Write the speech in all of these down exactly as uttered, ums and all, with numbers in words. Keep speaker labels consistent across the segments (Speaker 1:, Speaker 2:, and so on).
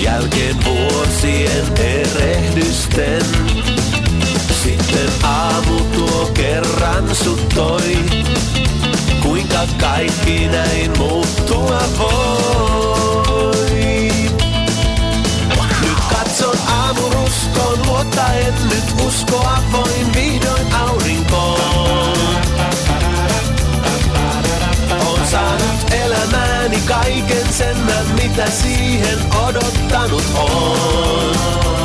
Speaker 1: jälkeen vuosien erehdysten. Sitten aamu tuo kerran sut toi, kuinka kaikki näin muuttua voi. Nyt katson aamuruskoon luottaen, nyt uskoa voin vihdoin aurinkoon. Oon saanut elämääni kaiken sen, mitä siihen odottanut oon.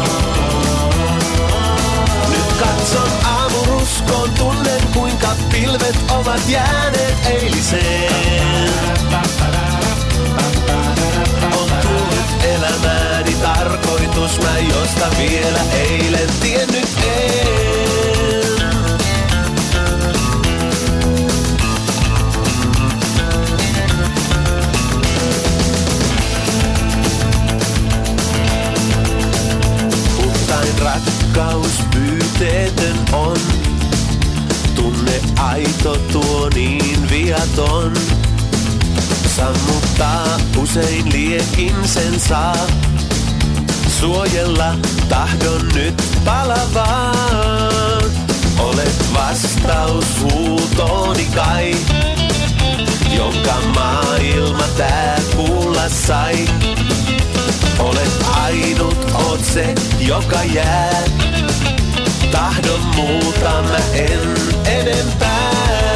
Speaker 1: Nyt katson aamuruskoon, tunnen kuinka pilvet ovat jääneet eiliseen. On tullut elämääni tarkoitus, mä josta vielä eilen tiennyt en. Puhtain rakkaus pyyteetön on, tunne aito tuo niin viaton. Sammuttaa usein liekin sen saa, suojella tahdon nyt palavaa. Olet vastaus huutooni kai, jonka maailma tää kuulla sai. Olet ainut, oot se, joka jää. Tahdon muuta mä en enempää.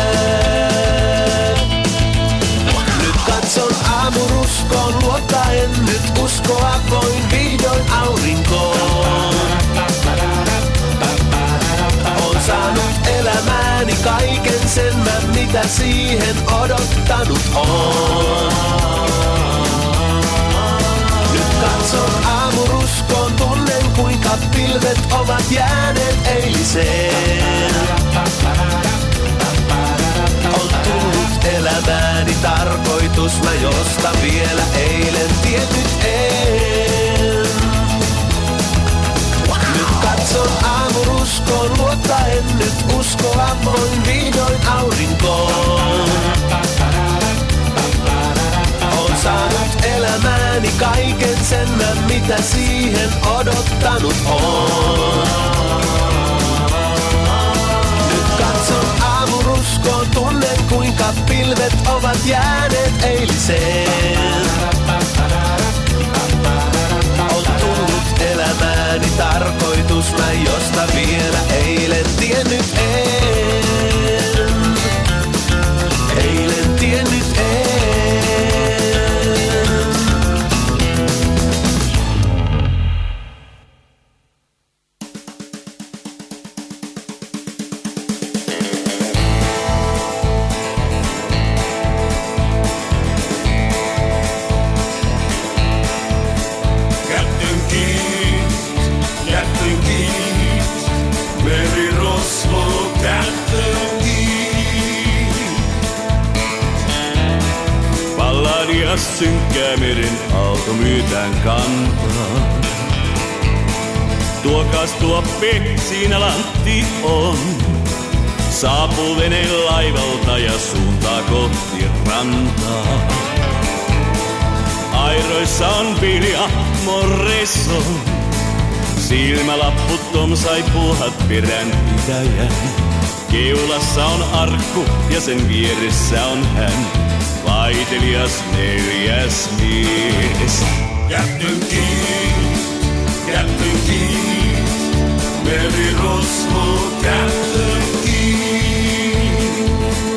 Speaker 1: Nyt katson aamuruskoon luottaen, nyt uskoa voin vihdoin aurinkoon. Oon saanut elämääni kaiken sen, mä mitä siihen odottanut oon. Nyt katson aamuruskoon, tunnen kuinka pilvet ovat jääneet eiliseen. On tullut elämääni tarkoitus, mä josta vielä eilen tiennyt en. Nyt katson aamuruskoon luottaen, nyt uskoa voin vihdoin aurinkoon. Oon saanut elämääni kaiken sen, mä mitä siihen odottanut oon. Nyt katson aamuruskoon, tunnen kuinka pilvet ovat jääneet eiliseen. On tullut elämääni tarkoitus, mä josta vielä eilen tiennyt en. Eilen tiennyt en.
Speaker 2: Synkkää meren aalto myytään kantaa. Tuokas tuoppi, siinä lantti on. Saapuu veneen laivalta ja suuntaa kohti rantaa. Airoissa on Vilja Morrison. Silmälappu Tom Saipuuhat peränpitäjän. Keulassa on arkku ja sen vieressä on hän. Vaitelias neljäs mies.
Speaker 3: Kättyn kiinni, kättyn kiinni, merirosvo kättyn kiinni.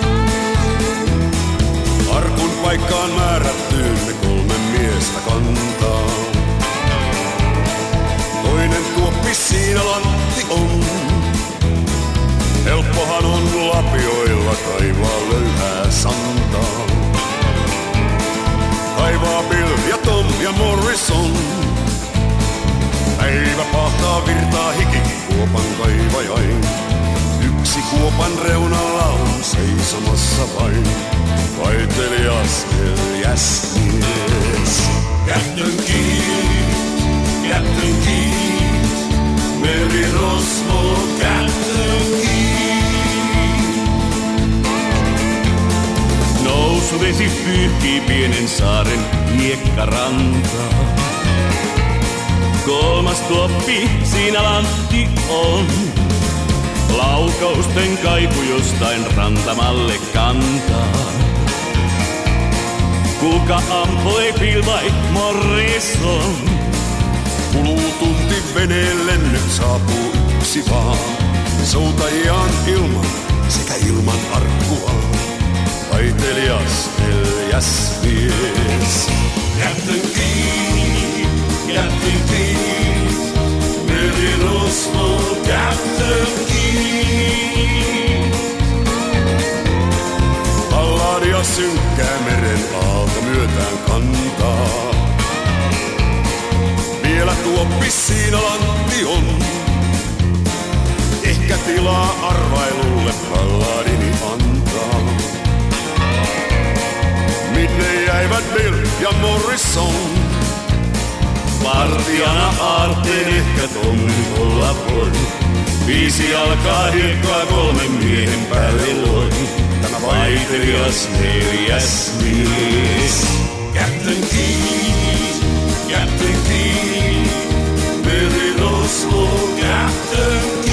Speaker 3: Arkun paikkaan määrättyyn me kolme miestä kantaa. Toinen tuoppi siinä lantti on. Helppohan on lapioilla kaivaa löyhää santaa. Kaivaa Bill ja Tom ja Morrison. Päivä pahtaa virtaa hiki kuopan kaivajain. Yksi kuopan reunalla on seisomassa vain. Vaitelias neljäs mies. Kättyn kiinni, kättyn kiinni, merirosvo kättyn kiinni.
Speaker 2: Nousuvesi pyyhkii pienen saaren hiekkarantaa. tuoppi, siinä lantti on. Laukausten kaiku jostain rantamalle kantaa. Kuka ampui Bill vai Morrison?
Speaker 3: Kuluu tunti veneelle, nyt saapuu yksi vaan. Soutajia on ilman sekä ilman arkkua. Taitelias neljäs mies.
Speaker 1: Captain Keith, Captain Keith, merirosvo Captain Keith.
Speaker 3: Palladia synkkää meren aalto myötään kantaa. Vielä tuoppi siinä lantti on. Ehkä tilaa arvailulle palladini antaa. Minne jäivät Bill ja Morrison?
Speaker 2: Vartijana aarteen ehkä Tommi olla voi. Viisi alkaa hiekkaa kolmen miehen päälle loi. Tämä vaitelias neljäs mies.
Speaker 1: Captain Keith, Captain Keith, merirosvo Captain Keith.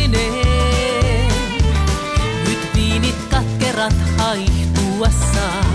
Speaker 4: Haihtuessaan